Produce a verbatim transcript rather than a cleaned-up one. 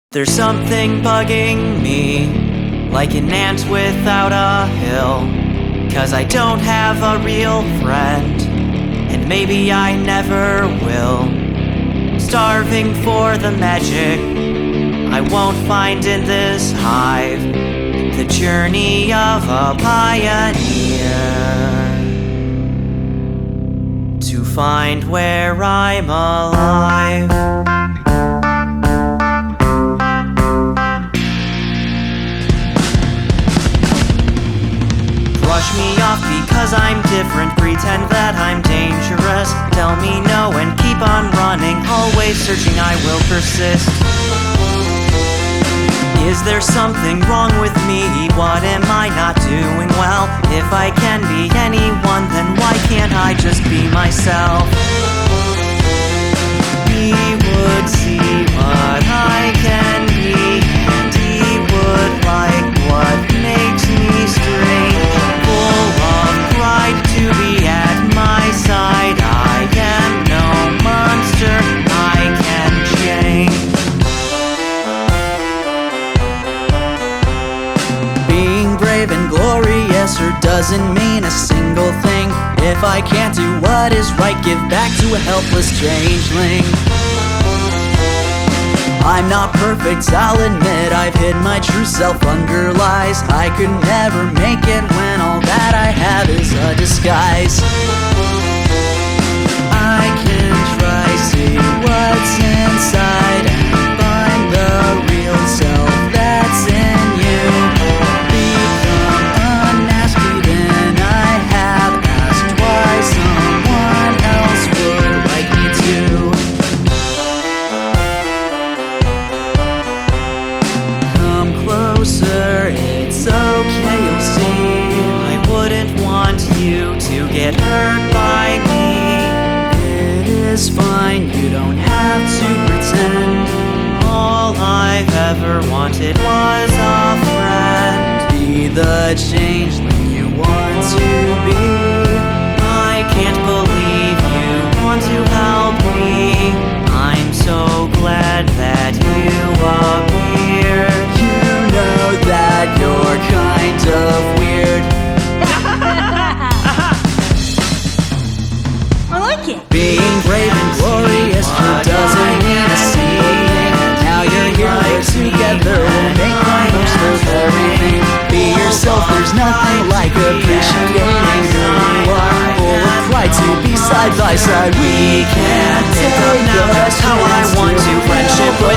There's something bugging me, like an ant without a hill. Cause I don't have a real friend, and maybe I never will. Starving for the magic I won't find in this hive, the journey of a pioneer, to find where I'm alive. Brush me off because I'm different, pretend that I'm dangerous. Tell me no and keep on running, always searching, I will persist. Is there something wrong with me? What am I not doing well? If I can be anyone, then why can't I just be myself? He would see what I can be, and he would like what makes me strange. Full of pride to be at my side, I am no monster, I can change. Being brave and glorious or doesn't mean a single thing. If I can't do what is right, give back to a helpless changeling. I'm not perfect, I'll admit, I've hid my true self under lies. I could never make it when all that I have is a disguise. I can try, see what's inside, and find the real self that's in you. Become unasked, even I have asked why someone else would like me to. Closer, it's okay, you'll see. I wouldn't want you to get hurt by me. It is fine, you don't have to pretend. All I've ever wanted was a friend. Be the changeling you want to be. I can't believe you want to help me. I'm so glad that you appeared. Know that you're kind of weird. I like it. Being brave and glorious sure doesn't mean a single thing. Now you're here, we're together, we'll make the most of everything. Be yourself, there's nothing like appreciating who you are. Full of pride to be side by side, we can't pick up now just how I want to. Friendship with